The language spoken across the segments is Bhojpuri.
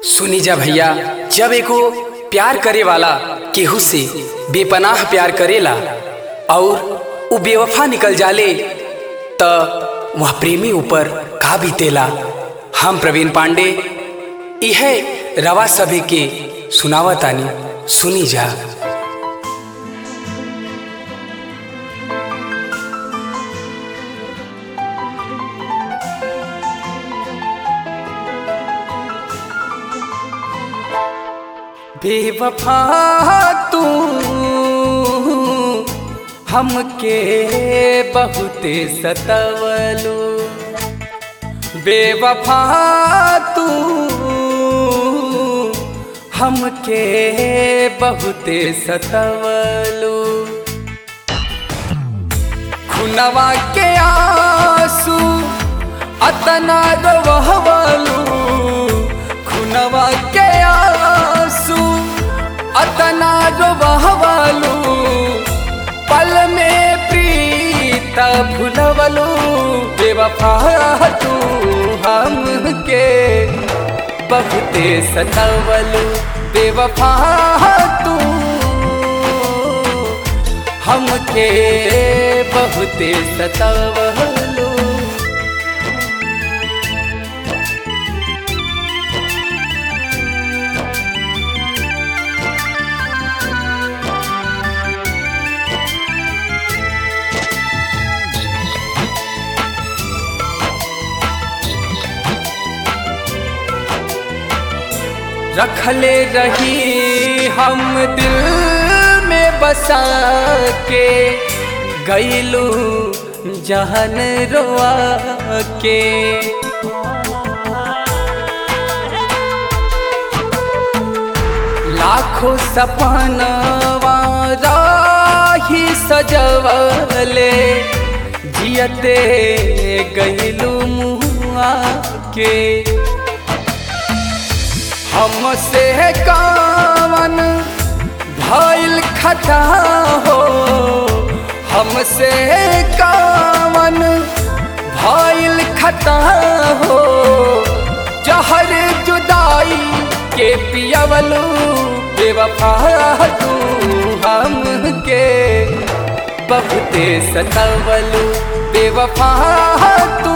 सुनी जा भैया, जब एको प्यार करे वाला केहू से बेपनाह प्यार करेला और वो बेवफा निकल जाले त वह प्रेमी ऊपर का बीतेला। हम प्रवीण पांडे यह रवा सभी के सुनावतानी, सुनी जा। बेवफा तू हमके बहुते सतावलू, बेवफा तू हमके बहुते सतावलू। खुनवा के आंसू अतना रोवलू, खुनवा के आंसू अतना रोवलू। पल में प्रीत भुलवलू, बेवफा तू हमके बहुते सतावलू, बेवफा तू हमके बहुते सतावलू। रखले रही हम दिल में बसा के, गईलू जहन रोआ के। लाखों सपनवा राही सजवले, जियते गईलू मुआ के। हमसे कावन भइल खता हो, हमसे कावन भइल खता हो। जहर जुदाई के पियवलू, बेवफा तू हमके बहुते सतावलू, बेवफा तू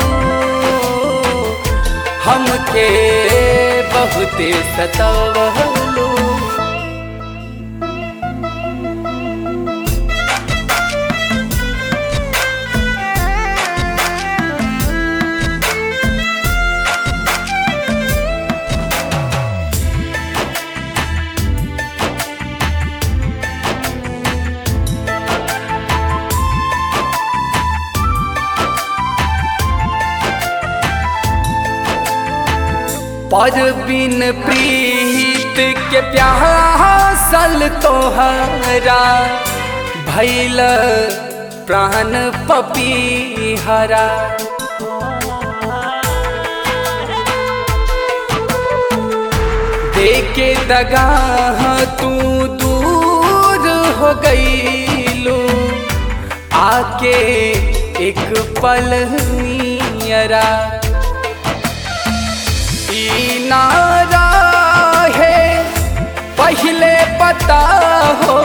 हमके बहुते सतावलू। पर बिन प्रीत के प्यासल तोहरा, भइल प्राण पपीहरा। देके दगाह तू दूर हो गईलू, आके एक पल नियरा। नारा है पहले पता हो,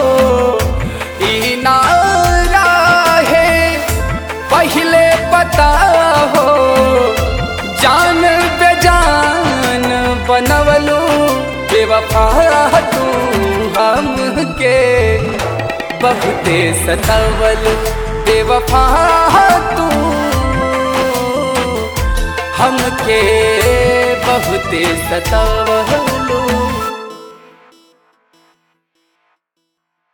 नारा है पहले पता हो। जान बेजान बनवलू, बेवफा तू हमके बहुते सतावलू, बेवफा तू हमके बहुते सतावलू।